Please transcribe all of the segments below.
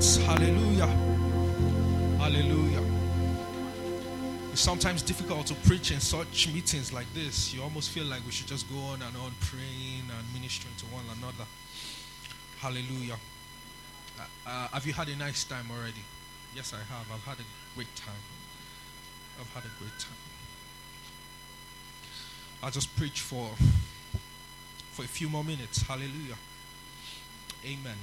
minutes. Hallelujah. Hallelujah. It's sometimes difficult to preach in such meetings like this. You almost feel like we should just go on and on praying and ministering to one another. Hallelujah. Have you had a nice time already? Yes, I have. I've had a great time. I'll just preach for a few more minutes. Hallelujah. Amen.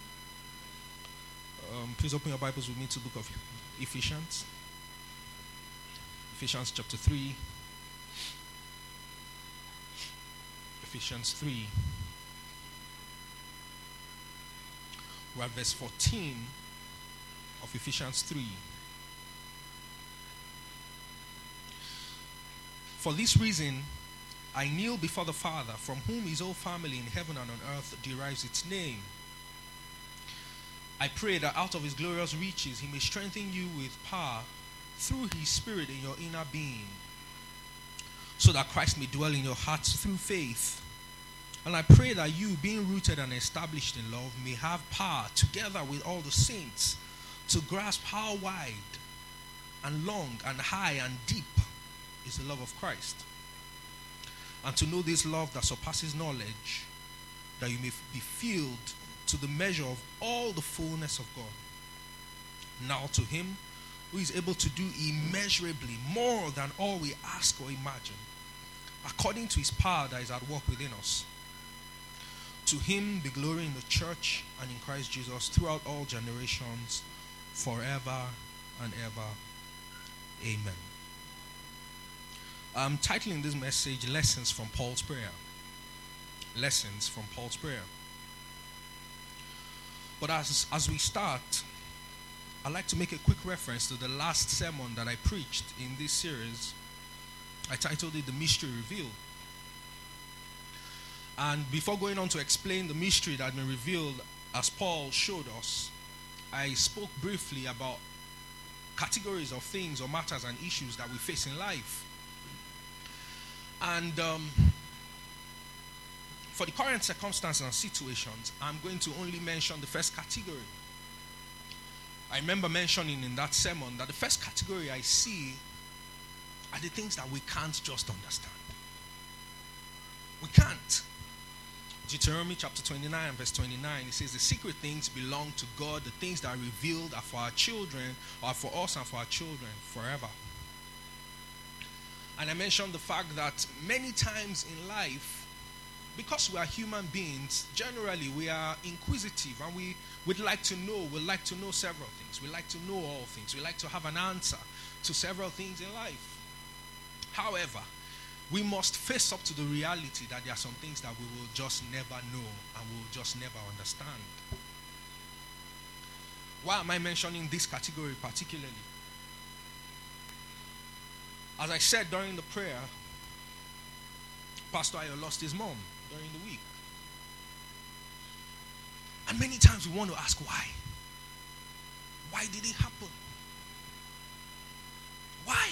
Please open your Bibles with me to the book of Ephesians. Ephesians chapter 3. Ephesians 3. We're at verse 14 of Ephesians 3. For this reason, I kneel before the Father, from whom his whole family in heaven and on earth derives its name. I pray that out of his glorious riches he may strengthen you with power through his Spirit in your inner being, so that Christ may dwell in your hearts through faith. And I pray that you, being rooted and established in love, may have power, together with all the saints, to grasp how wide and long and high and deep is the love of Christ, and to know this love that surpasses knowledge, that you may be filled to the measure of all the fullness of God. Now to him who is able to do immeasurably more than all we ask or imagine, according to his power that is at work within us. To him be glory in the church and in Christ Jesus throughout all generations, forever and ever. Amen. I'm titling this message, Lessons from Paul's Prayer. Lessons from Paul's Prayer. But as we start, I'd like to make a quick reference to the last sermon that I preached in this series. I titled it, The Mystery Revealed. And before going on to explain the mystery that had been revealed as Paul showed us, I spoke briefly about categories of things or matters and issues that we face in life. And for the current circumstances and situations, I'm going to only mention the first category. I remember mentioning in that sermon that the first category I see are the things that we can't just understand. We can't. Deuteronomy chapter 29 verse 29, it says, the secret things belong to God. The things that are revealed are for our children, or for us and for our children forever. And I mentioned the fact that many times in life, because we are human beings, generally we are inquisitive and we would like to know. We like to know several things. We like to know all things. We like to have an answer to several things in life. However, we must face up to the reality that there are some things that we will just never know and we will just never understand. Why am I mentioning this category particularly? As I said during the prayer, Pastor Ayo lost his mom during the week. And many times we want to ask why. Why did it happen? Why?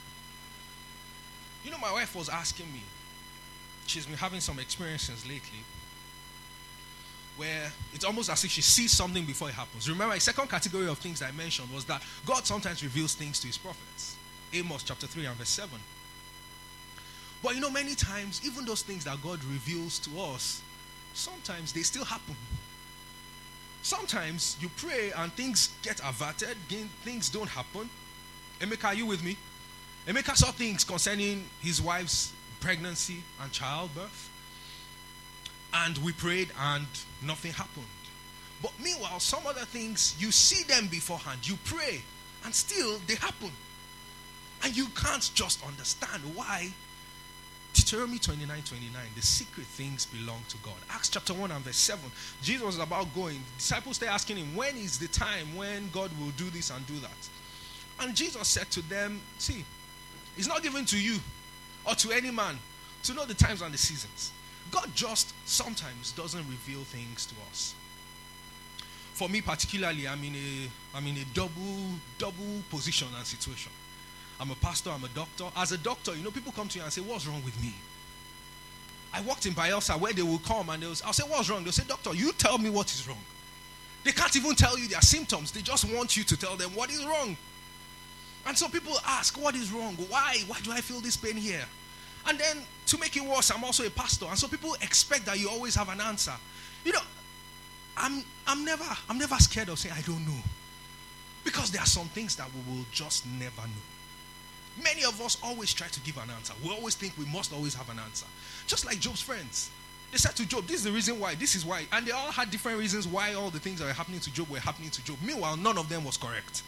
You know, my wife was asking me, she's been having some experiences lately where it's almost as if she sees something before it happens. Remember, a second category of things that I mentioned was that God sometimes reveals things to his prophets. Amos chapter 3 and verse 7. But you know, many times, even those things that God reveals to us, sometimes they still happen. Sometimes you pray and things get averted, things don't happen. Emeka, are you with me? Emeka saw things concerning his wife's pregnancy and childbirth. And we prayed and nothing happened. But meanwhile, some other things, you see them beforehand. You pray and still they happen. And you can't just understand why. Deuteronomy 29:29, the secret things belong to God. Acts chapter 1 and verse 7, Jesus was about going. The disciples start asking him, when is the time when God will do this and do that? And Jesus said to them, see, it's not given to you or to any man to know the times and the seasons. God just sometimes doesn't reveal things to us. For me particularly, I'm in a double position and situation. I'm a pastor, I'm a doctor. As a doctor, you know, people come to you and say, what's wrong with me? I worked in Bielsa where they will come and I'll say, what's wrong? They'll say, doctor, you tell me what is wrong. They can't even tell you their symptoms. They just want you to tell them what is wrong. And so people ask, what is wrong? Why? Why do I feel this pain here? And then to make it worse, I'm also a pastor. And so people expect that you always have an answer. You know, I'm never scared of saying I don't know. Because there are some things that we will just never know. Many of us always try to give an answer. We always think we must always have an answer. Just like Job's friends. They said to Job, this is the reason why, this is why. And they all had different reasons why all the things that were happening to Job were happening to Job. Meanwhile, none of them was correct.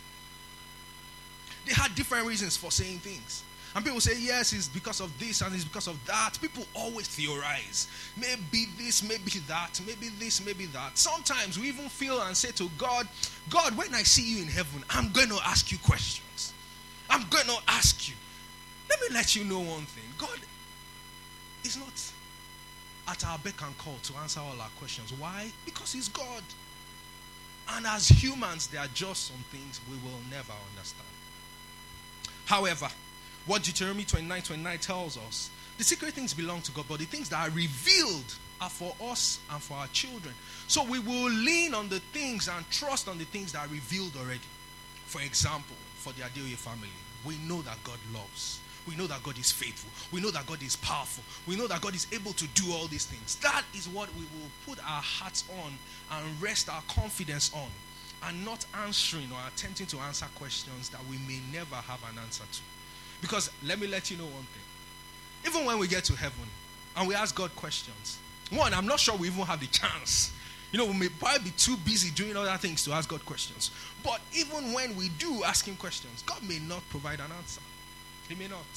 They had different reasons for saying things. And people say, yes, it's because of this and it's because of that. People always theorize. Maybe this, maybe that, maybe this, maybe that. Sometimes we even feel and say to God, God, when I see you in heaven, I'm going to ask you questions. I'm going to ask you. Let me let you know one thing. God is not at our beck and call to answer all our questions. Why? Because he's God. And as humans, there are just some things we will never understand. However, what Deuteronomy 29:29 tells us, the secret things belong to God, but the things that are revealed are for us and for our children. So we will lean on the things and trust on the things that are revealed already. For example, for the Adeoye family, we know that God loves. We know that God is faithful. We know that God is powerful. We know that God is able to do all these things. That is what we will put our hearts on and rest our confidence on, and not answering or attempting to answer questions that we may never have an answer to. Because let me let you know one thing. Even when we get to heaven and we ask God questions, one, I'm not sure we even have the chance. You know, we may probably be too busy doing other things to ask God questions. But even when we do ask him questions, God may not provide an answer. He may not.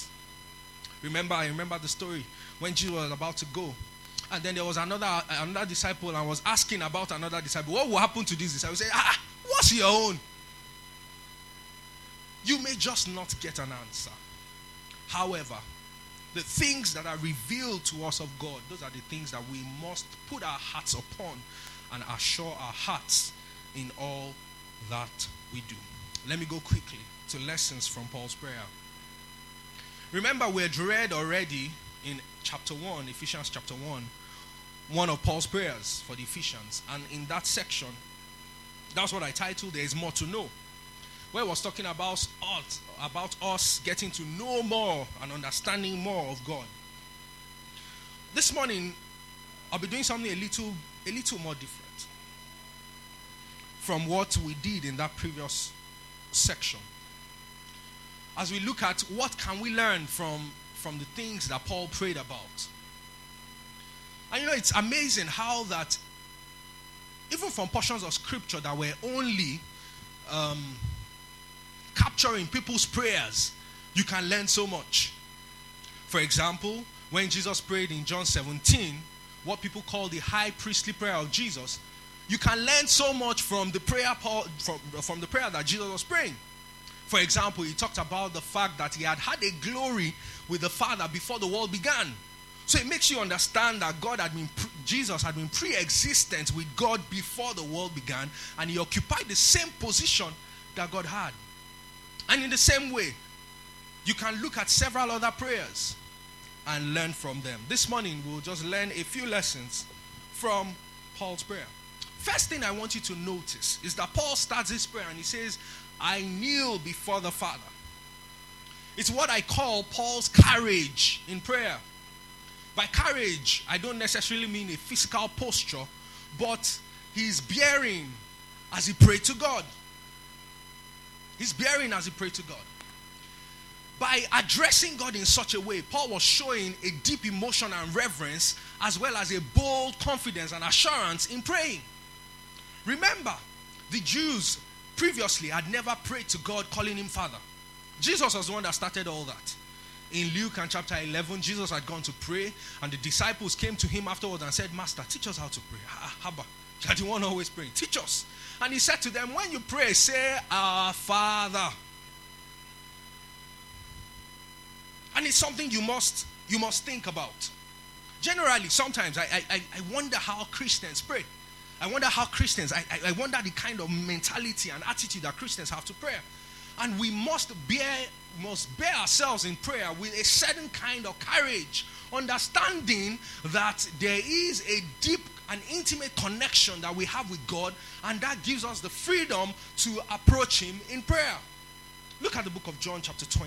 I remember the story when Jesus was about to go. And then there was another disciple and was asking about another disciple. What will happen to this disciple? He said, what's your own? You may just not get an answer. However, the things that are revealed to us of God, those are the things that we must put our hearts upon and assure our hearts in all that we do. Let me go quickly to lessons from Paul's prayer. Remember, we had read already in chapter 1, Ephesians chapter 1, one of Paul's prayers for the Ephesians. And in that section, that's what I titled, There is More to Know. Where it was talking about us getting to know more and understanding more of God. This morning, I'll be doing something a little more different from what we did in that previous section. As we look at what can we learn from the things that Paul prayed about. And you know, it's amazing how that even from portions of scripture that were only capturing people's prayers, you can learn so much. For example, when Jesus prayed in John 17, what people call the high priestly prayer of Jesus, you can learn so much from the prayer from the prayer that Jesus was praying. For example, he talked about the fact that he had a glory with the Father before the world began. So it makes you understand that Jesus had been pre-existent with God before the world began, and he occupied the same position that God had. And in the same way, you can look at several other prayers and learn from them. This morning, we'll just learn a few lessons from Paul's prayer. First thing I want you to notice is that Paul starts his prayer and he says, I kneel before the Father. It's what I call Paul's courage in prayer. By courage, I don't necessarily mean a physical posture, but he's bearing as he prayed to God. He's bearing as he prayed to God. By addressing God in such a way, Paul was showing a deep emotion and reverence, as well as a bold confidence and assurance in praying. Remember, the Jews previously had never prayed to God calling him Father. Jesus was the one that started all that. In Luke and chapter 11, Jesus had gone to pray, and the disciples came to him afterwards and said, Master, teach us how to pray. Haba, you're the one always praying. Teach us. And he said to them, when you pray, say, Our Father. And it's something you must think about. Generally, sometimes I wonder how Christians pray. I wonder the kind of mentality and attitude that Christians have to prayer. And we must bear ourselves in prayer with a certain kind of courage, understanding that there is a deep an intimate connection that we have with God, and that gives us the freedom to approach Him in prayer. Look at the book of John chapter 20.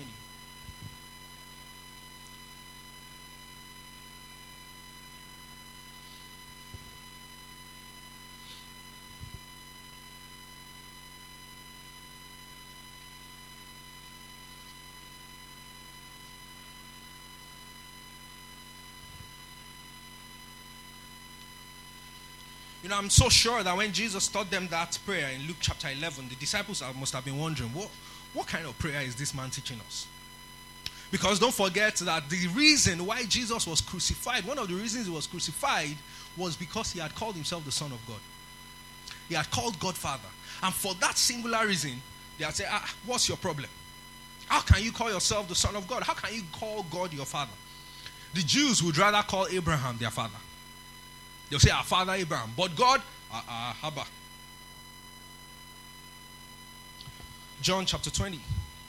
You know, I'm so sure that when Jesus taught them that prayer in Luke chapter 11, the disciples must have been wondering, what kind of prayer is this man teaching us? Because don't forget that the reason why Jesus was crucified, one of the reasons he was crucified, was because he had called himself the Son of God. He had called God Father. And for that singular reason, they had said, what's your problem? How can you call yourself the Son of God? How can you call God your Father? The Jews would rather call Abraham their father. They'll say, our father Abraham. But God, Haba. John chapter 20.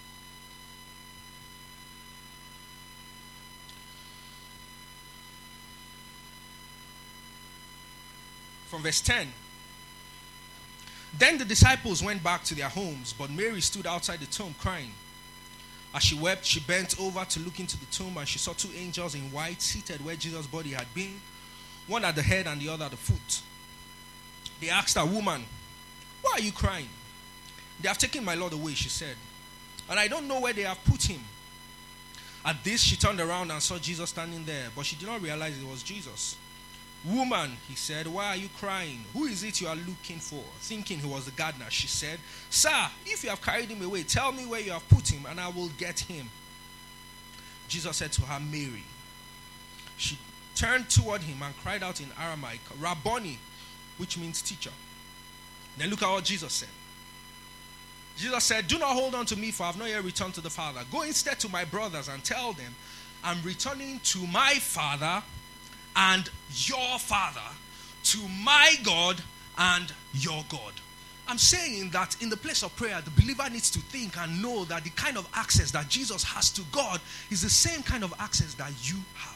From verse 10. Then the disciples went back to their homes, but Mary stood outside the tomb crying. As she wept, she bent over to look into the tomb, and she saw two angels in white seated where Jesus' body had been, one at the head and the other at the foot. They asked her, woman, why are you crying? They have taken my Lord away, she said, and I don't know where they have put him. At this, she turned around and saw Jesus standing there, but she did not realize it was Jesus. Woman, he said, why are you crying? Who is it you are looking for? Thinking he was the gardener, she said, sir, if you have carried him away, tell me where you have put him, and I will get him. Jesus said to her, Mary. She turned toward him and cried out in Aramaic, Rabboni, which means teacher. Then look at what Jesus said. Jesus said, do not hold on to me, for I have not yet returned to the Father. Go instead to my brothers and tell them, I'm returning to my Father and your Father, to my God and your God. I'm saying that in the place of prayer, the believer needs to think and know that the kind of access that Jesus has to God is the same kind of access that you have.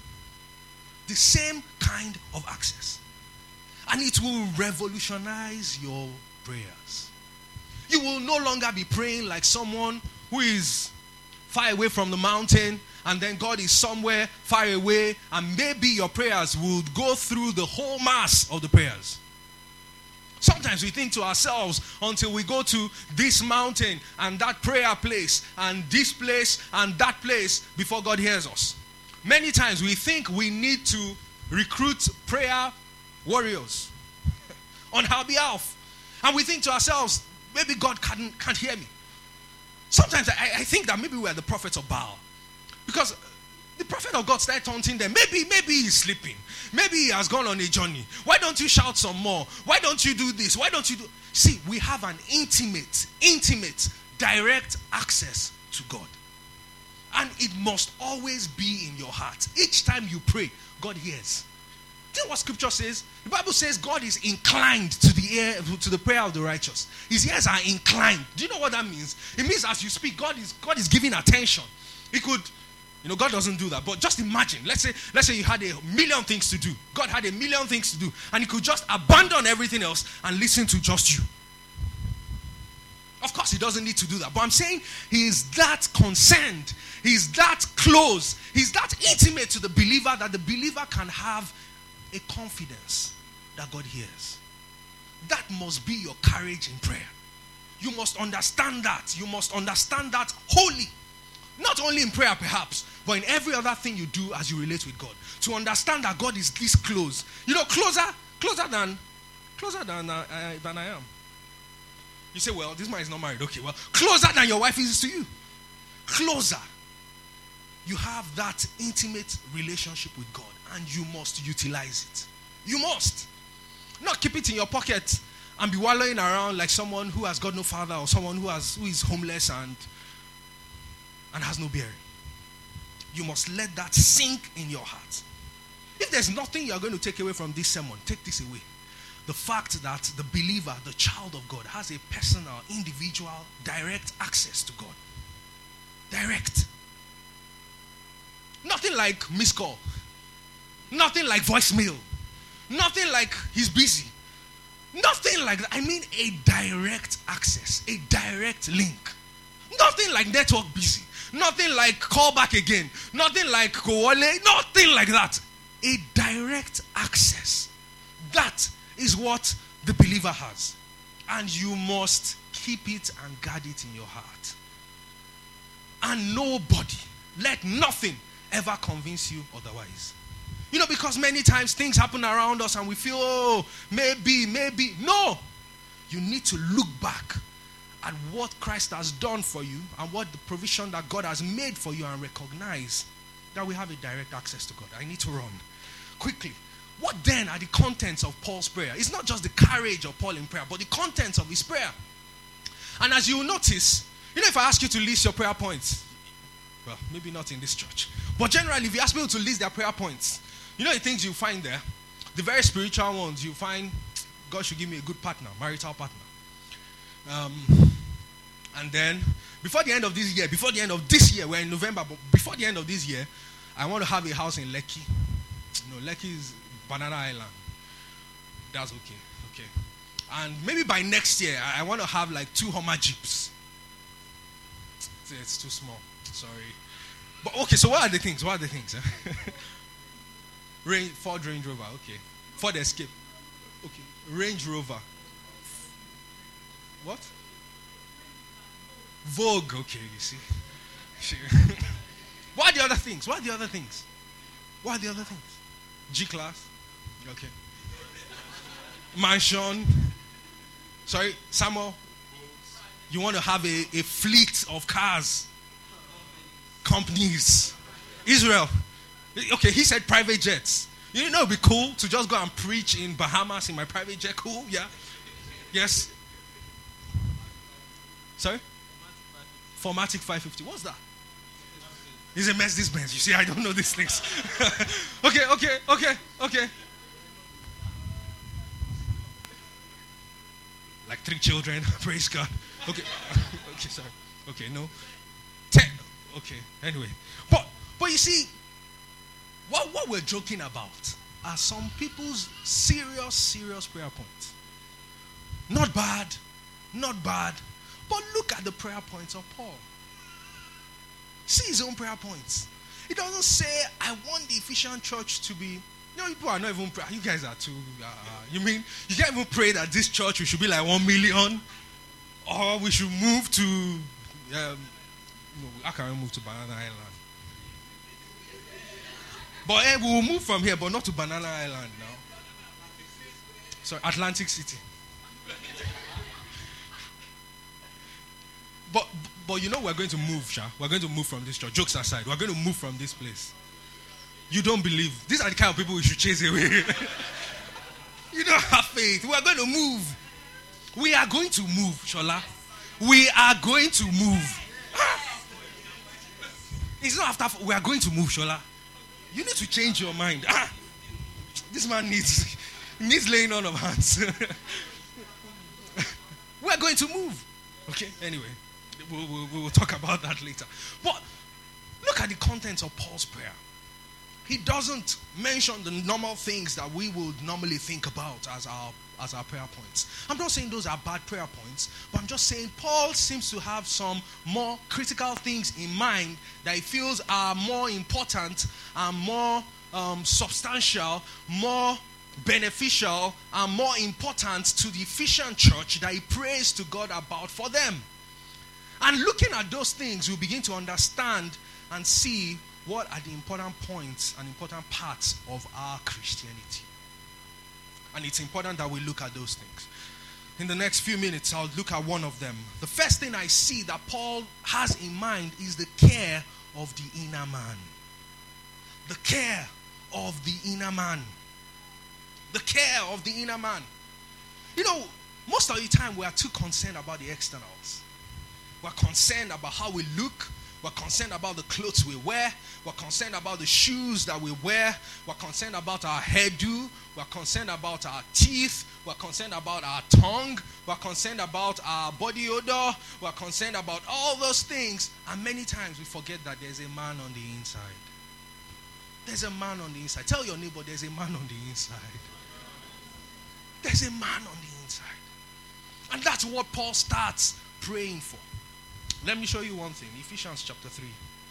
The same kind of access. And it will revolutionize your prayers. You will no longer be praying like someone who is far away from the mountain, and then God is somewhere far away, and maybe your prayers would go through the whole mass of the prayers. Sometimes we think to ourselves, until we go to this mountain and that prayer place and this place and that place before God hears us. Many times we think we need to recruit prayer warriors on our behalf. And we think to ourselves, maybe God can't hear me. Sometimes I think that maybe we're the prophets of Baal. Because the prophet of God started taunting them. Maybe he's sleeping. Maybe he has gone on a journey. Why don't you shout some more? Why don't you do this? Why don't you do... See, we have an intimate, direct access to God. And it must always be in your heart. Each time you pray, God hears. Do you know what scripture says? The Bible says God is inclined to the prayer of the righteous. His ears are inclined. Do you know what that means? It means as you speak, God is giving attention. He could, God doesn't do that. But just imagine, let's say you had 1,000,000 things to do. God had 1,000,000 things to do. And he could just abandon everything else and listen to just you. Of course, he doesn't need to do that. But I'm saying he is that concerned. He's that close. He's that intimate to the believer that the believer can have a confidence that God hears. That must be your courage in prayer. You must understand that. You must understand that wholly. Not only in prayer perhaps, but in every other thing you do as you relate with God. To understand that God is this close. Closer than I am. You say, well, this man is not married. Okay, well, closer than your wife is to you. Closer. You have that intimate relationship with God, and you must utilize it. You must. Not keep it in your pocket and be wallowing around like someone who has got no father, or someone who is homeless and has no bearing. You must let that sink in your heart. If there's nothing you're going to take away from this sermon, take this away. The fact that the believer, the child of God, has a personal, individual, direct access to God. Direct. Nothing like missed call. Nothing like voicemail. Nothing like he's busy. Nothing like that. I mean a direct access, a direct link. Nothing like network busy. Nothing like call back again. Nothing like Kowale. Nothing like that. A direct access. That is what the believer has. And you must keep it and guard it in your heart. And nobody, let nothing ever convince you otherwise. You know, because many times things happen around us and we feel, oh, maybe. No. You need to look back at what Christ has done for you and what the provision that God has made for you and recognize that we have a direct access to God. I need to run quickly. What then are the contents of Paul's prayer? It's not just the courage of Paul in prayer, but the contents of his prayer. And as you will notice, you know, if I ask you to list your prayer points, well, maybe not in this church, but generally, if you ask people to list their prayer points, you know the things you find there? The very spiritual ones, you find, God should give me a good partner, marital partner. And then, before the end of this year, we're in November, but before the end of this year, I want to have a house in Lekki. No, Lekki is Banana Island. That's okay. And maybe by next year, I want to have like 2 Hummer Jeeps. It's too small. Sorry. But okay, so what are the things? Ford Range Rover, okay. Ford Escape, okay. Range Rover. What? Vogue, okay, you see. What are the other things? G-Class, okay. Mansion. Sorry, Samuel. You want to have a fleet of cars. Companies. Israel. Okay, he said private jets. You know, it'd be cool to just go and preach in Bahamas in my private jet. Cool, yeah. Yes. Sorry? Formatic 550. What's that? It's a Mercedes-Benz. You see, I don't know these things. Okay. Like 3 children. Praise God. Okay. Okay, sorry. Okay, no. 10. Okay, anyway. But you see, what we're joking about are some people's serious prayer points. Not bad. But look at the prayer points of Paul. See his own prayer points. It doesn't say, I want the Ephesian church to be... You know, people are not even praying. You guys are too... you mean, you can't even pray that this church we should be like 1 million? Or we should move to... how can we move to Banana Island? But we will move from here, but not to Banana Island now. Sorry, Atlantic City. But you know we're going to move, Sha. We're going to move from this church. Jokes aside, we're going to move from this place. You don't believe. These are the kind of people we should chase away. You don't have faith. We are going to move. We are going to move, Shola. We are going to move. It's not after. We are going to move, Shola. You need to change your mind. This man needs laying on of hands. We are going to move. Okay, anyway. We will talk about that later. But look at the contents of Paul's prayer. He doesn't mention the normal things that we would normally think about as our prayer points. I'm not saying those are bad prayer points, but I'm just saying Paul seems to have some more critical things in mind that he feels are more important and more substantial, more beneficial, and more important to the Ephesian church that he prays to God about for them. And looking at those things, we'll begin to understand and see what are the important points and important parts of our Christianity. And it's important that we look at those things. In the next few minutes, I'll look at one of them. The first thing I see that Paul has in mind is the care of the inner man. The care of the inner man. The care of the inner man. You know, most of the time we are too concerned about the externals. We're concerned about how we look. We're concerned about the clothes we wear. We're concerned about the shoes that we wear. We're concerned about our hairdo. We're concerned about our teeth. We're concerned about our tongue. We're concerned about our body odor. We're concerned about all those things. And many times we forget that there's a man on the inside. There's a man on the inside. Tell your neighbor there's a man on the inside. There's a man on the inside. And that's what Paul starts praying for. Let me show you one thing. Ephesians chapter 3.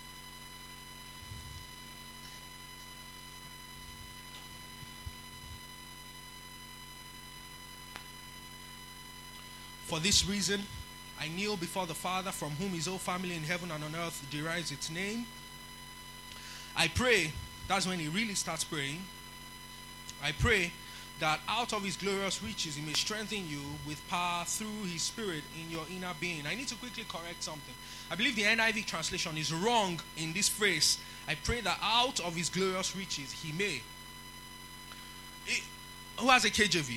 For this reason, I kneel before the Father, from whom his whole family in heaven and on earth derives its name. I pray, that's when he really starts praying. I pray that out of his glorious riches he may strengthen you with power through his Spirit in your inner being. I need to quickly correct something. I believe the NIV translation is wrong in this phrase. I pray that out of his glorious riches he may. Who has a KJV?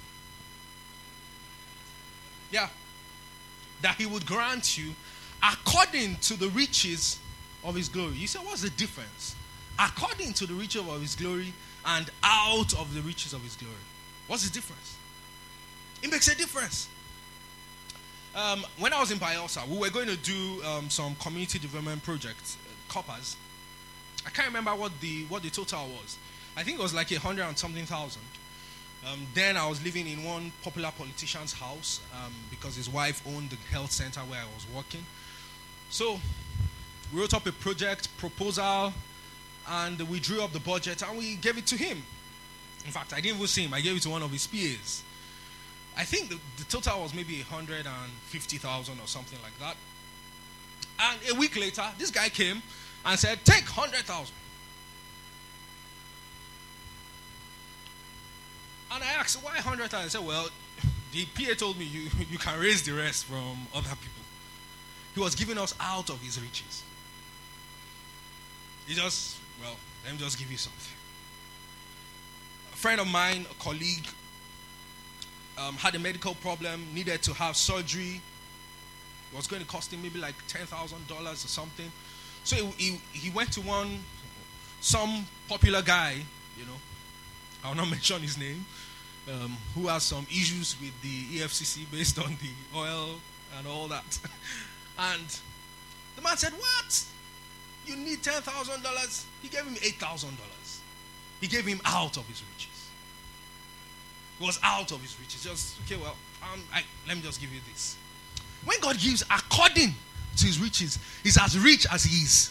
Yeah. That he would grant you according to the riches of his glory. You say, what's the difference? According to the riches of his glory and out of the riches of his glory. What's the difference? It makes a difference. When I was in Bielsa, we were going to do some community development projects, coppers. I can't remember what the total was. I think it was like 100 and something thousand. Then I was living in one popular politician's house because his wife owned the health center where I was working. So we wrote up a project proposal and we drew up the budget and we gave it to him. In fact, I didn't even see him. I gave it to one of his PAs. I think the total was maybe 150,000 or something like that. And a week later, this guy came and said, take 100,000. And I asked, why 100,000? I said, well, the PA told me you can raise the rest from other people. He was giving us out of his riches. He just, well, let me just give you something. A friend of mine, a colleague, had a medical problem, needed to have surgery. It was going to cost him maybe like $10,000 or something. So he went to some popular guy, I will not mention his name, who has some issues with the EFCC based on the oil and all that. And the man said, what? You need $10,000? He gave him $8,000. He gave him out of his riches. It was out of his riches. Just, okay, well, let me just give you this. When God gives according to his riches, he's as rich as he is.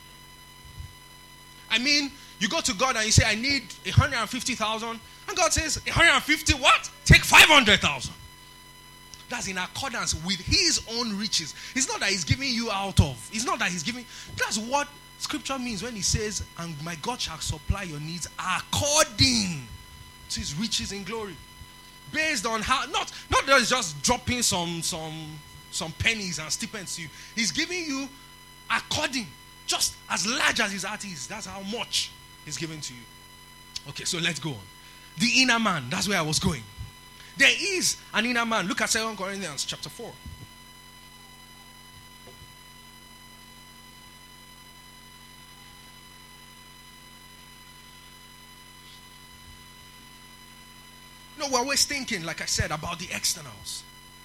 I mean, you go to God and you say, I need 150,000. And God says, 150 what? Take 500,000. That's in accordance with his own riches. It's not that he's giving you out of. It's not that he's giving. That's what scripture means when he says, and my God shall supply your needs according to his riches in glory. Based on how, not that he's just dropping some pennies and stipends to you. He's giving you according, just as large as his heart is. That's how much he's giving to you. Okay, so let's go on. The inner man, that's where I was going. There is an inner man. Look at 2 Corinthians chapter 4. We're always thinking, like I said, about the externals.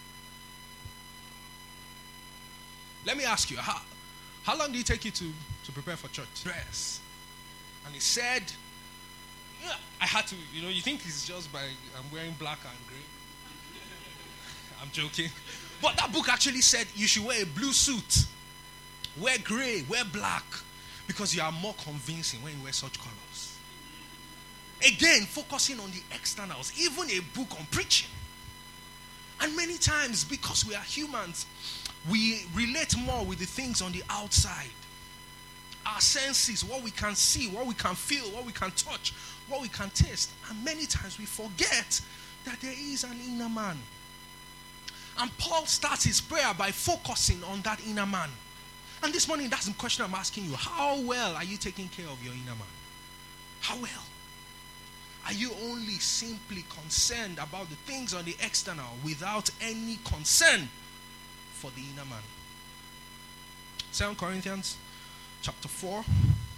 Let me ask you, how long did it take you to prepare for church? Dress. And he said, yeah, I had to, you think it's just by I'm wearing black and gray. I'm joking. But that book actually said you should wear a blue suit, wear gray, wear black, because you are more convincing when you wear such colors. Again, focusing on the externals, even a book on preaching. And many times, because we are humans, we relate more with the things on the outside. Our senses, what we can see, what we can feel, what we can touch, what we can taste. And many times we forget that there is an inner man. And Paul starts his prayer by focusing on that inner man. And this morning, that's the question I'm asking you. How well are you taking care of your inner man? How well? Are you only simply concerned about the things on the external without any concern for the inner man? 2 Corinthians chapter 4. It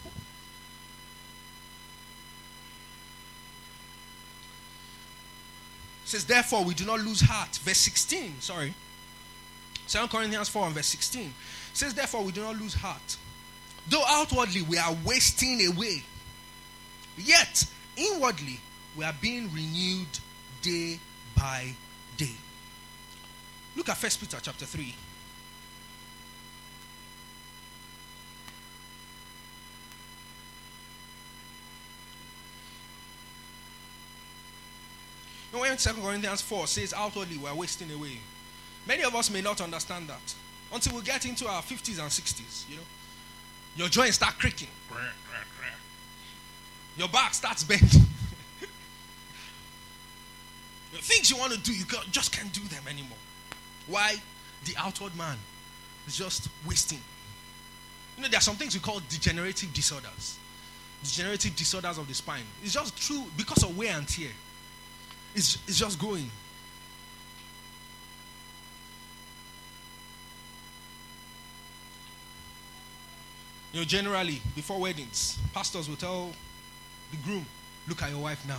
says, therefore, we do not lose heart. Verse 16, 2 Corinthians 4 and verse 16. It says, therefore, we do not lose heart. Though outwardly we are wasting away, yet inwardly we are being renewed day by day. Look at 1 Peter chapter 3. When 2 Corinthians 4 says outwardly we are wasting away, many of us may not understand that until we get into our 50s and 60s. Your joints start creaking, your back starts bending. The things you want to do, you just can't do them anymore. Why? The outward man is just wasting. There are some things we call degenerative disorders. Degenerative disorders of the spine. It's just true because of wear and tear. It's just growing. Generally, before weddings, pastors will tell the groom, look at your wife now.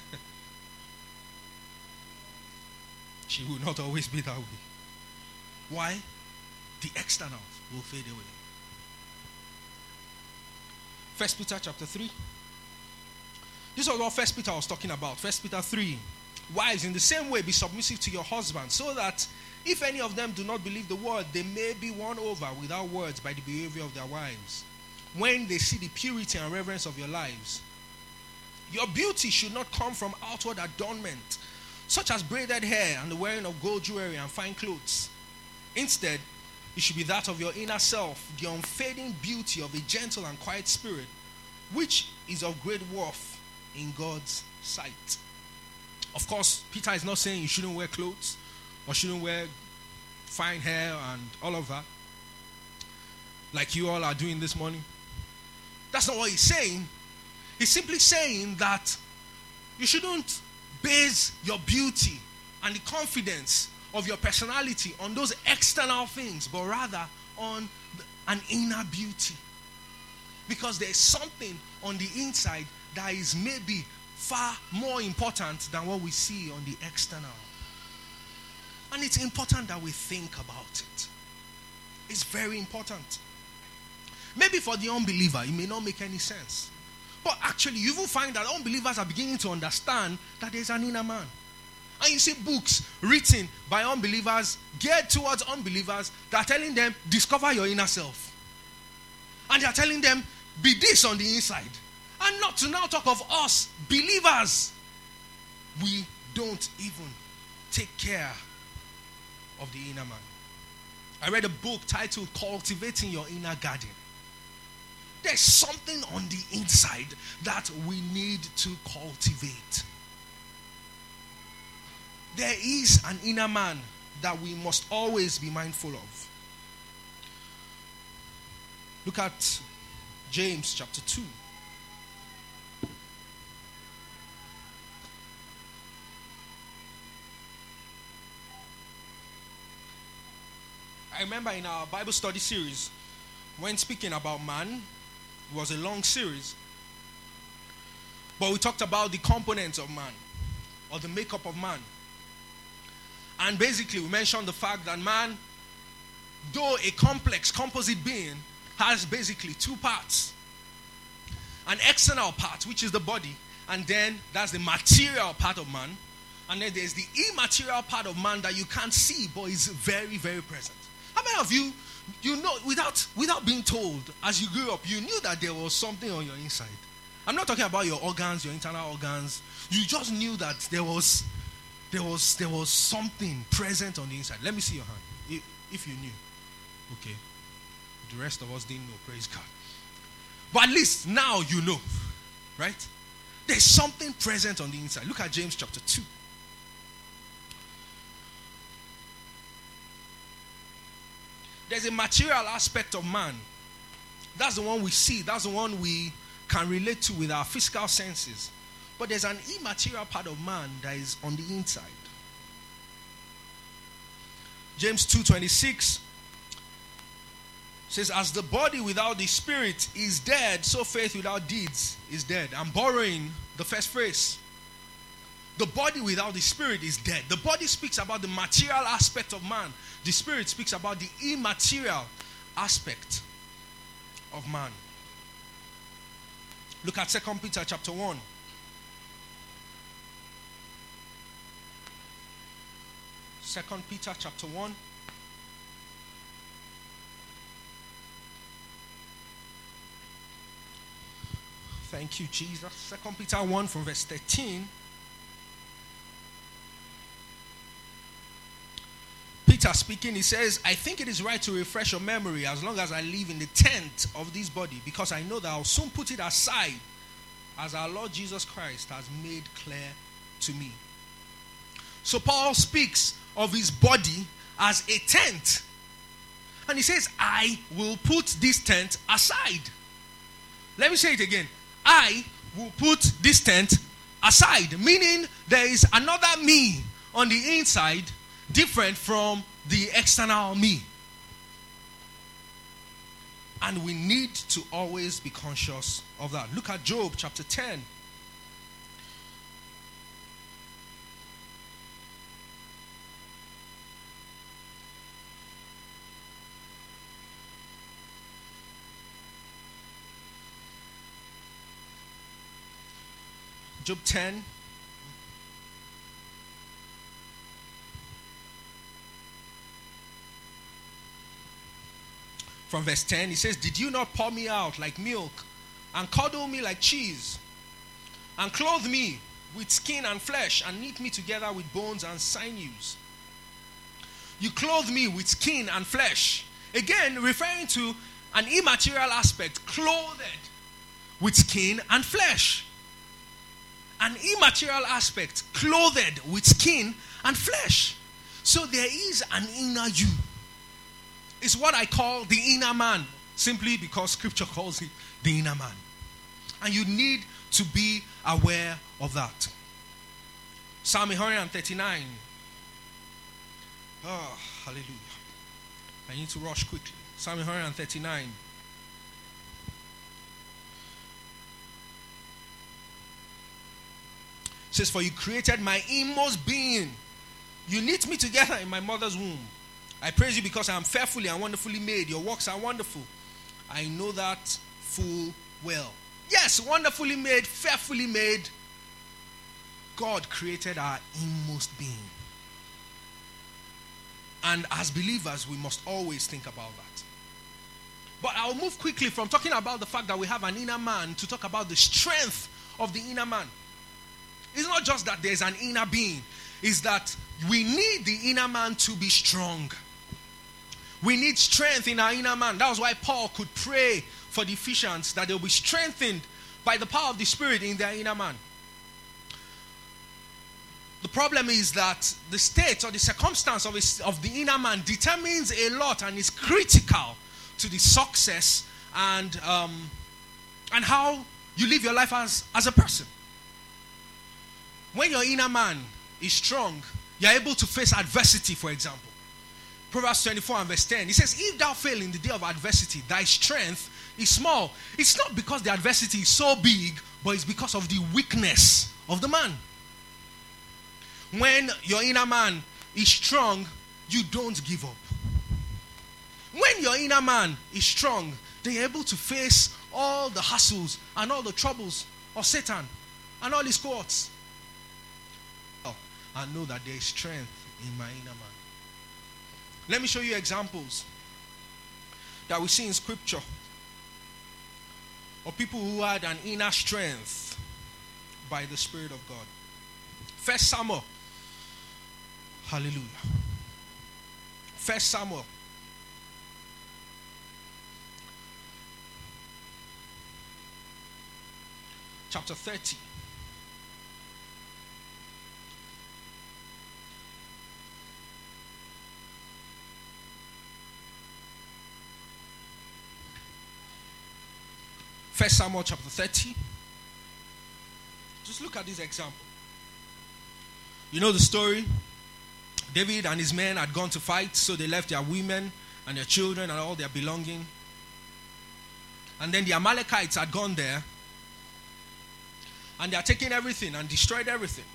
She will not always be that way. Why? The externals will fade away. 1 Peter chapter 3. This was what 1 Peter was talking about. 1 Peter 3. Wives, in the same way, be submissive to your husband, so that if any of them do not believe the word, they may be won over without words by the behavior of their wives, when they see the purity and reverence of your lives. Your beauty should not come from outward adornment, such as braided hair and the wearing of gold jewelry and fine clothes. Instead, it should be that of your inner self, the unfading beauty of a gentle and quiet spirit, which is of great worth in God's sight. Of course, Peter is not saying you shouldn't wear clothes or shouldn't wear fine hair and all of that, like you all are doing this morning. That's not what he's saying. He's simply saying that you shouldn't base your beauty and the confidence of your personality on those external things, but rather on an inner beauty. Because there is something on the inside that is maybe far more important than what we see on the external. And it's important that we think about it. It's very important. Maybe for the unbeliever, it may not make any sense. But actually, you will find that unbelievers are beginning to understand that there's an inner man. And you see books written by unbelievers, geared towards unbelievers, that are telling them, discover your inner self. And they are telling them, be this on the inside. And not to now talk of us, believers. We don't even take care of the inner man. I read a book titled Cultivating Your Inner Garden. There's something on the inside that we need to cultivate. There is an inner man that we must always be mindful of. Look at James chapter 2. I remember in our Bible study series, when speaking about man, it was a long series, but we talked about the components of man, or the makeup of man. And basically we mentioned the fact that man, though a complex composite being, has basically two parts. An external part, which is the body, and then that's the material part of man. And then there's the immaterial part of man that you can't see, but is very, very present. How many of you know, without being told, as you grew up, you knew that there was something on your inside? I'm not talking about your organs, your internal organs. You just knew that there was something present on the inside. Let me see your hand. If you knew. Okay. The rest of us didn't know. Praise God. But at least now you know. Right? There's something present on the inside. Look at James chapter 2. There's a material aspect of man. That's the one we see. That's the one we can relate to with our physical senses. But there's an immaterial part of man that is on the inside. James 2:26 says, as the body without the spirit is dead, so faith without deeds is dead. I'm borrowing the first phrase. The body without the spirit is dead. The body speaks about the material aspect of man. The spirit speaks about the immaterial aspect of man. Look at 2 Peter chapter 1. 2 Peter chapter 1. Thank you, Jesus. 2 Peter 1 from verse 13. Peter speaking, he says, I think it is right to refresh your memory as long as I live in the tent of this body, because I know that I'll soon put it aside, as our Lord Jesus Christ has made clear to me. So Paul speaks of his body as a tent. And he says, I will put this tent aside. Let me say it again. I will put this tent aside. Meaning there is another me on the inside, different from the external me. And we need to always be conscious of that. Look at Job chapter 10. Job 10. From verse 10, he says, did you not pour me out like milk and cuddle me like cheese and clothe me with skin and flesh and knit me together with bones and sinews? You clothe me with skin and flesh. Again, referring to an immaterial aspect, clothed with skin and flesh. An immaterial aspect, clothed with skin and flesh. So there is an inner you. It's what I call the inner man, simply because scripture calls it the inner man. And you need to be aware of that. Psalm 139. Oh, hallelujah. I need to rush quickly. Psalm 139. It says, for you created my inmost being. You knit me together in my mother's womb. I praise you because I am fearfully and wonderfully made. Your works are wonderful. I know that full well. Yes, wonderfully made, fearfully made. God created our inmost being. And as believers, we must always think about that. But I'll move quickly from talking about the fact that we have an inner man to talk about the strength of the inner man. It's not just that there's an inner being. It's that we need the inner man to be strong. We need strength in our inner man. That was why Paul could pray for the Ephesians that they'll be strengthened by the power of the Spirit in their inner man. The problem is that the state or the circumstance of the inner man determines a lot and is critical to the success and how you live your life as a person. When your inner man is strong, you're able to face adversity, for example. Proverbs 24 and verse 10. It says, if thou fail in the day of adversity, thy strength is small. It's not because the adversity is so big, but it's because of the weakness of the man. When your inner man is strong, you don't give up. When your inner man is strong, they're able to face all the hassles and all the troubles of Satan and all his cohorts. I know that there is strength in my inner man. Let me show you examples that we see in scripture of people who had an inner strength by the Spirit of God. 1 Samuel. Hallelujah. 1 Samuel. Chapter 30. First Samuel chapter 30. Just look at this example. You know the story? David and his men had gone to fight, so they left their women and their children and all their belonging. And then the Amalekites had gone there, and they are taking everything and destroyed everything.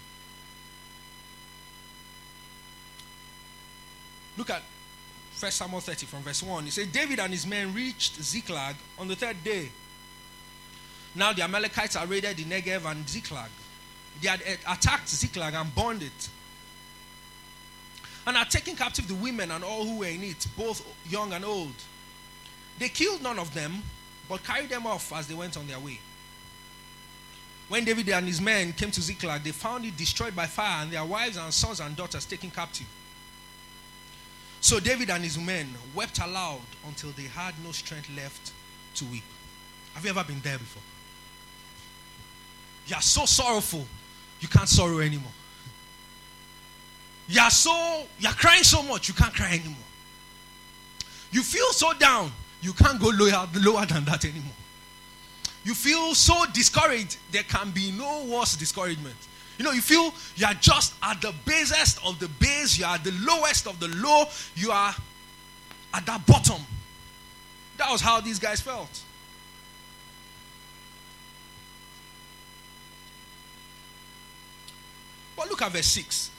Look at 1 Samuel 30 from verse 1. It says, David and his men reached Ziklag on the third day. Now the Amalekites had raided the Negev and Ziklag. They had attacked Ziklag and burned it. and had taken captive the women and all who were in it, both young and old. They killed none of them, but carried them off as they went on their way. When David and his men came to Ziklag, they found it destroyed by fire, and their wives and sons and daughters taken captive. So David and his men wept aloud until they had no strength left to weep. Have you ever been there before? You are so sorrowful, you can't sorrow anymore. You are crying so much, you can't cry anymore. You feel so down, you can't go lower than that anymore. You feel so discouraged, there can be no worse discouragement. You feel you are just at the basest of the base, you are at the lowest of the low, you are at that bottom. That was how these guys felt. But look at verse 6.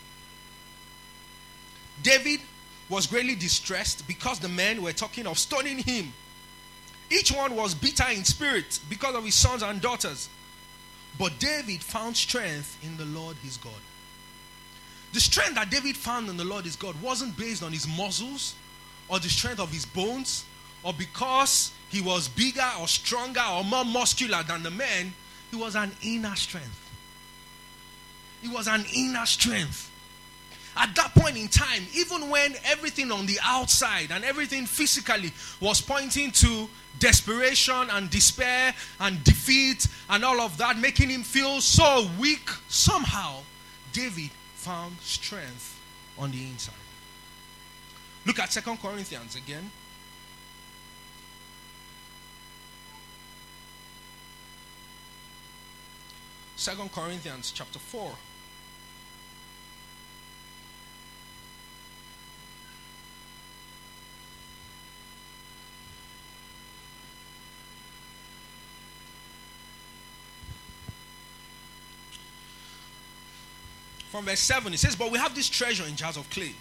David was greatly distressed because the men were talking of stoning him. Each one was bitter in spirit because of his sons and daughters. But David found strength in the Lord his God. The strength that David found in the Lord his God wasn't based on his muscles or the strength of his bones or because he was bigger or stronger or more muscular than the men. It was an inner strength. It was an inner strength. At that point in time, even when everything on the outside and everything physically was pointing to desperation and despair and defeat and all of that, making him feel so weak, somehow David found strength on the inside. Look at 2 Corinthians again. Second Corinthians chapter 4. From verse 7, it says, "But we have this treasure in jars of clay,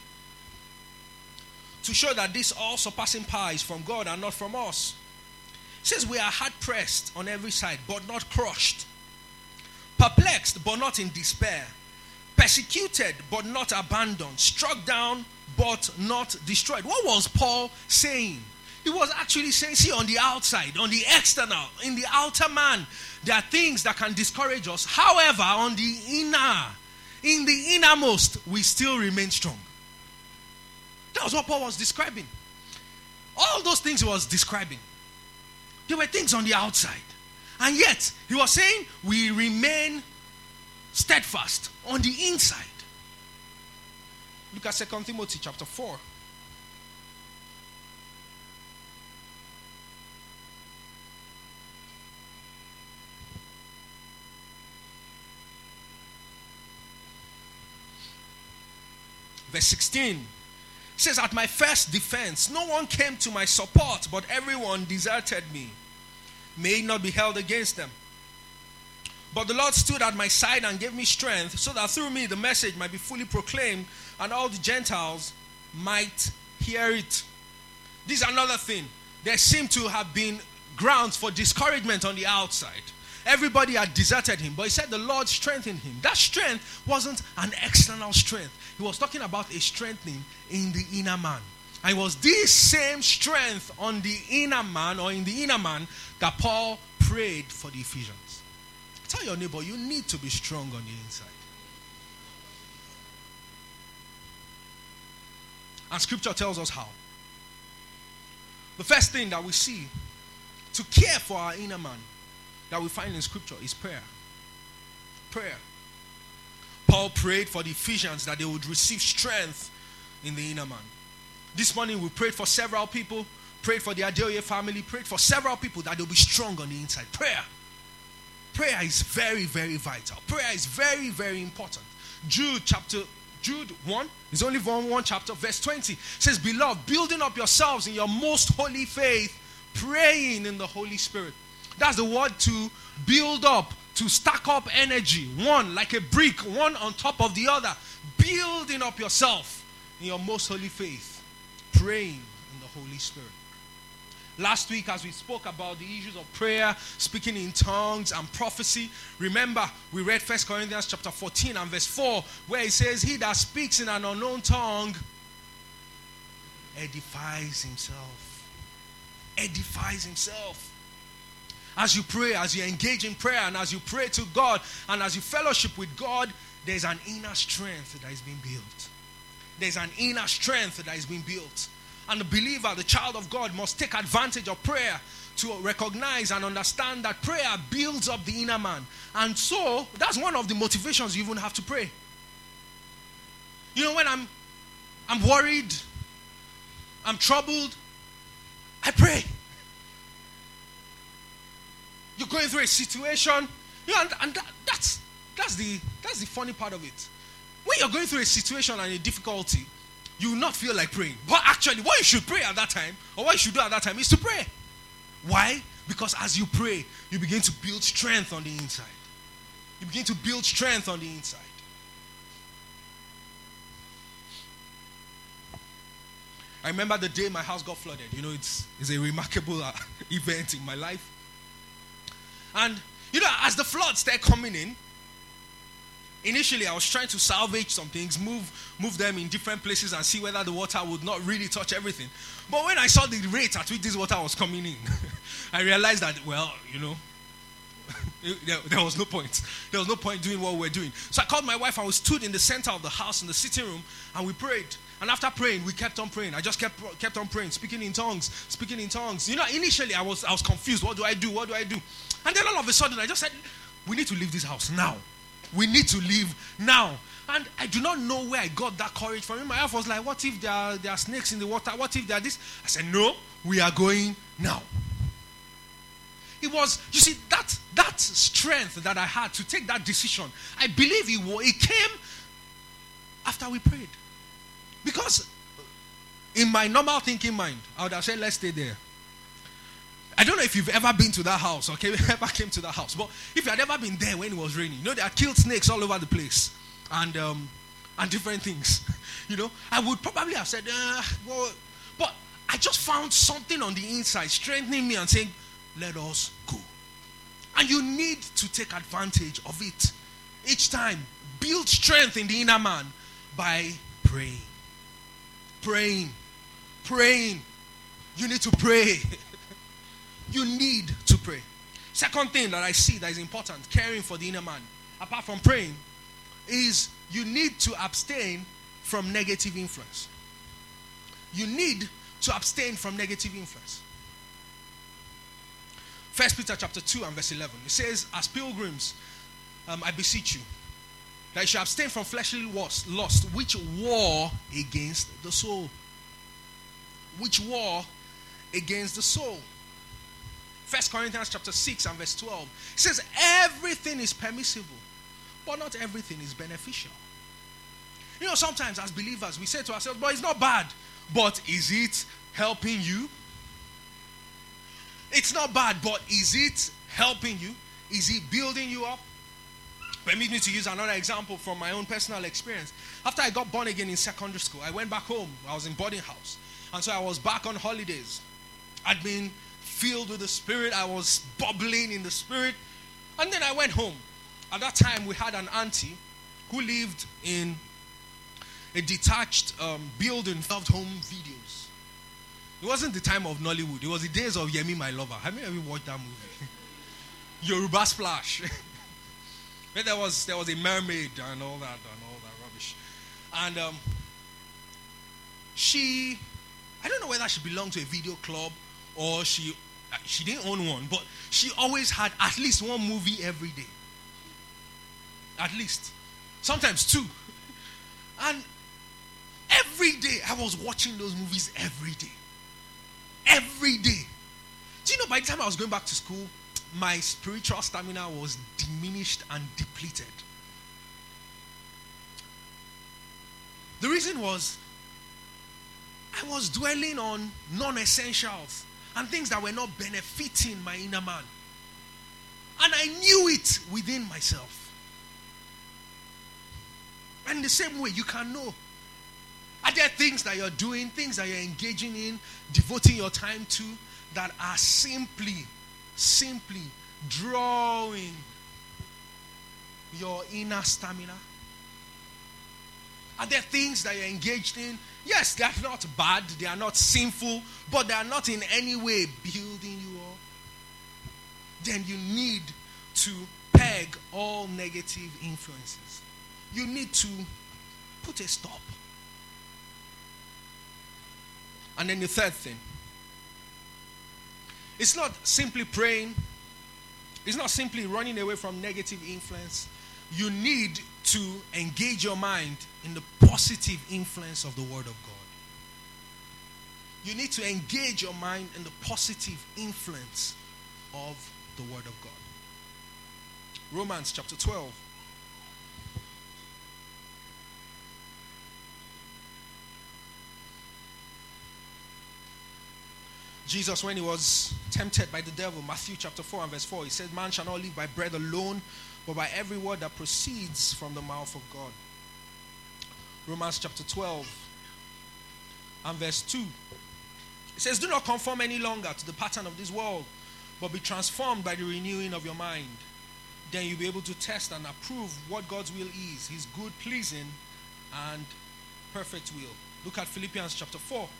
to show that this all-surpassing power is from God and not from us." It says, "We are hard pressed on every side, but not crushed. Perplexed, but not in despair. Persecuted, but not abandoned. Struck down, but not destroyed." What was Paul saying? He was actually saying, see, on the outside, on the external, in the outer man, there are things that can discourage us. However, on the inner, in the innermost, we still remain strong. That was what Paul was describing. All those things he was describing, there were things on the outside. And yet, he was saying, we remain steadfast on the inside. Look at 2 Timothy chapter 4. Verse 16 says, "At my first defense, no one came to my support, but everyone deserted me. May it not be held against them. But the Lord stood at my side and gave me strength, so that through me the message might be fully proclaimed, and all the Gentiles might hear it." This is another thing. There seemed to have been grounds for discouragement on the outside. Everybody had deserted him, but he said the Lord strengthened him. That strength wasn't an external strength. He was talking about a strengthening in the inner man. And it was this same strength on the inner man, or in the inner man, that Paul prayed for the Ephesians. Tell your neighbor, you need to be strong on the inside. And scripture tells us how. The first thing that we see to care for our inner man that we find in scripture is prayer. Prayer. Paul prayed for the Ephesians that they would receive strength in the inner man. This morning we prayed for several people, prayed for the Adeoye family, prayed for several people that they'll be strong on the inside. Prayer. Prayer is very, very vital. Prayer is very, very important. Jude 1, it's only one chapter, verse 20 says, "Beloved, building up yourselves in your most holy faith, praying in the Holy Spirit." That's the word, to build up, to stack up energy, one like a brick, one on top of the other. Building up yourself in your most holy faith, praying in the Holy Spirit. Last week, as we spoke about the issues of prayer, speaking in tongues and prophecy, remember we read 1 Corinthians chapter 14 and verse 4, where it says, "He that speaks in an unknown tongue edifies himself. Edifies himself. As you pray, as you engage in prayer, and as you pray to God, and as you fellowship with God, there's an inner strength that is being built. There's an inner strength that is being built. And the believer, the child of God, must take advantage of prayer to recognize and understand that prayer builds up the inner man. And so, that's one of the motivations you even have to pray. You know, when I'm worried, I'm troubled, I pray. You're going through a situation, you know, and that's the funny part of it. When you're going through a situation and a difficulty, you will not feel like praying. But actually, what you should pray at that time, or what you should do at that time, is to pray. Why? Because as you pray, you begin to build strength on the inside. You begin to build strength on the inside. I remember the day my house got flooded. You know, it's a remarkable event in my life. And, you know, as the floods started coming in, initially I was trying to salvage some things, move them in different places and see whether the water would not really touch everything. But when I saw the rate at which this water was coming in, I realized that, well, you know, there was no point. There was no point doing what we were doing. So I called my wife. I stood in the center of the house in the sitting room, and we prayed. And after praying, we kept on praying. I just kept on praying, speaking in tongues. You know, initially I was confused. What do I do? And then all of a sudden I just said, we need to leave this house now. We need to leave now. And I do not know where I got that courage from. My wife was like, what if there are snakes in the water? What if there are this? I said, no, we are going now. It was, you see, that strength that I had to take that decision, I believe it came after we prayed. Because in my normal thinking mind, I would have said, let's stay there. I don't know if you've ever been to that house, okay? Ever came to that house. But if you had ever been there when it was raining, you know, they had killed snakes all over the place. And different things. You know, I would probably have said, well, but I just found something on the inside strengthening me and saying, let us go. And you need to take advantage of it. Each time, build strength in the inner man by praying. Praying. You need to pray. You need to pray. Second thing that I see that is important, caring for the inner man, apart from praying, is you need to abstain from negative influence. You need to abstain from negative influence. 1 Peter chapter 2 and verse 11. It says, as pilgrims, I beseech you, that you should abstain from fleshly lust, which war against the soul. Which war against the soul. 1 Corinthians chapter 6 and verse 12. It says, everything is permissible, but not everything is beneficial. You know, sometimes as believers, we say to ourselves, but it's not bad. But is it helping you? It's not bad, but is it helping you? Is it building you up? Permit me to use another example from my own personal experience. After I got born again in secondary school, I went back home. I was in boarding house. And so I was back on holidays. I'd been filled with the Spirit. I was bubbling in the Spirit. And then I went home. At that time, we had an auntie who lived in a detached building, loved home videos. It wasn't the time of Nollywood. It was the days of Yemi, My Lover. Have you ever watched that movie? Yoruba Splash. Where there was a mermaid and all that rubbish. And I don't know whether she belonged to a video club or she didn't own one, but she always had at least one movie every day. At least. Sometimes two. And every day I was watching those movies every day. Every day. Do you know, by the time I was going back to school, my spiritual stamina was diminished and depleted. The reason was I was dwelling on non-essentials and things that were not benefiting my inner man. And I knew it within myself. And the same way, you can know. Are there things that you're doing, things that you're engaging in, devoting your time to, that are simply drawing your inner stamina? Are there things that you're engaged in? Yes, they are not bad, they are not sinful, but they are not in any way building you up. Then you need to peg all negative influences. You need to put a stop. And then the third thing, it's not simply praying. It's not simply running away from negative influence. You need to engage your mind in the positive influence of the Word of God. You need to engage your mind in the positive influence of the Word of God. Romans chapter 12. Jesus, when he was tempted by the devil, Matthew chapter 4 and verse 4, he said, man shall not live by bread alone, but by every word that proceeds from the mouth of God. Romans chapter 12 and verse 2. It says, do not conform any longer to the pattern of this world, but be transformed by the renewing of your mind. Then you'll be able to test and approve what God's will is, his good, pleasing, and perfect will. Look at Philippians chapter 4.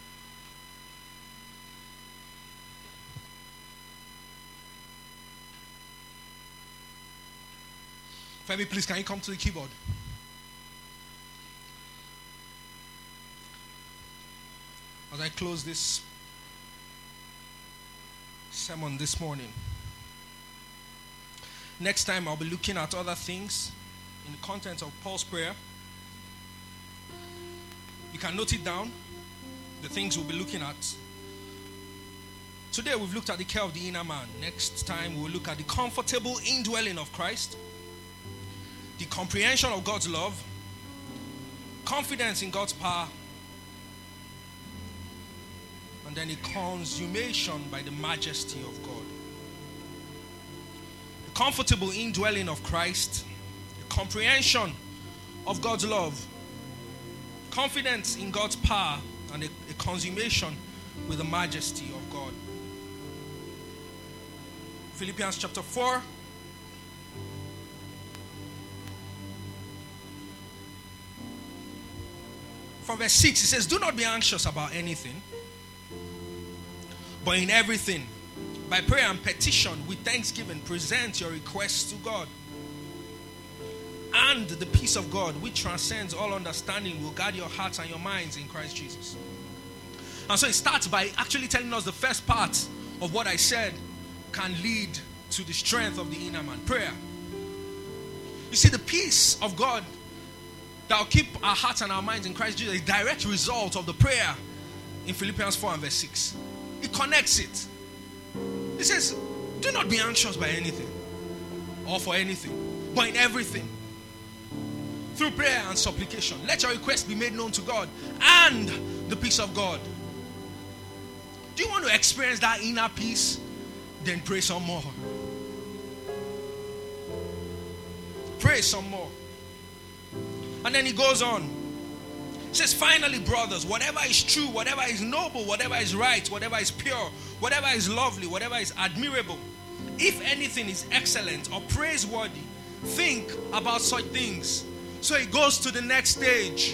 Femi, please, can you come to the keyboard? As I close this sermon this morning. Next time I'll be looking at other things in the content of Paul's prayer. You can note it down, the things we'll be looking at. Today we've looked at the care of the inner man. Next time we'll look at the comfortable indwelling of Christ, the comprehension of God's love, confidence in God's power, and then the consummation by the majesty of God. The comfortable indwelling of Christ, the comprehension of God's love, confidence in God's power, and a consummation with the majesty of God. Philippians chapter 4. From verse 6, it says, do not be anxious about anything, but in everything, by prayer and petition, with thanksgiving, present your requests to God. And the peace of God, which transcends all understanding, will guard your hearts and your minds in Christ Jesus. And so it starts by actually telling us the first part of what I said can lead to the strength of the inner man. Prayer. You see, the peace of God that will keep our hearts and our minds in Christ Jesus is a direct result of the prayer in Philippians 4 and verse 6. It connects it. It says, do not be anxious by anything or for anything, but in everything, through prayer and supplication, let your requests be made known to God, and the peace of God. Do you want to experience that inner peace? Then pray some more. Pray some more. And then he goes on. He says, finally, brothers, whatever is true, whatever is noble, whatever is right, whatever is pure, whatever is lovely, whatever is admirable, if anything is excellent or praiseworthy, think about such things. So he goes to the next stage.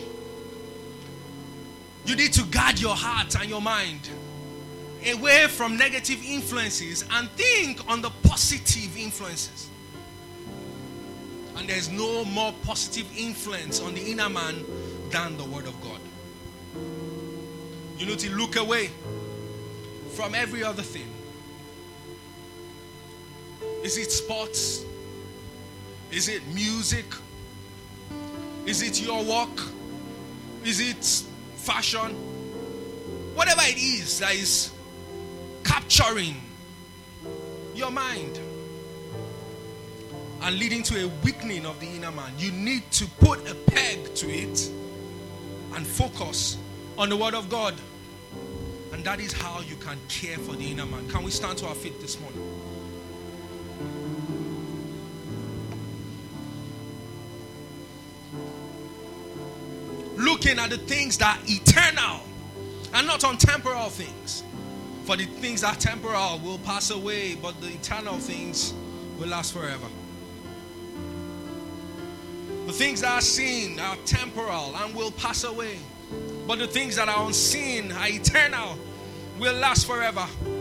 You need to guard your heart and your mind away from negative influences and think on the positive influences. And there's no more positive influence on the inner man than the Word of God. You need to look away from every other thing. Is it sports? Is it music? Is it your work? Is it fashion? Whatever it is that is capturing your mind and leading to a weakening of the inner man, you need to put a peg to it and focus on the Word of God. And that is how you can care for the inner man. Can we stand to our feet this morning? Looking at the things that are eternal and not on temporal things. For the things that are temporal will pass away, but the eternal things will last forever. The things that are seen are temporal and will pass away. But the things that are unseen are eternal, will last forever.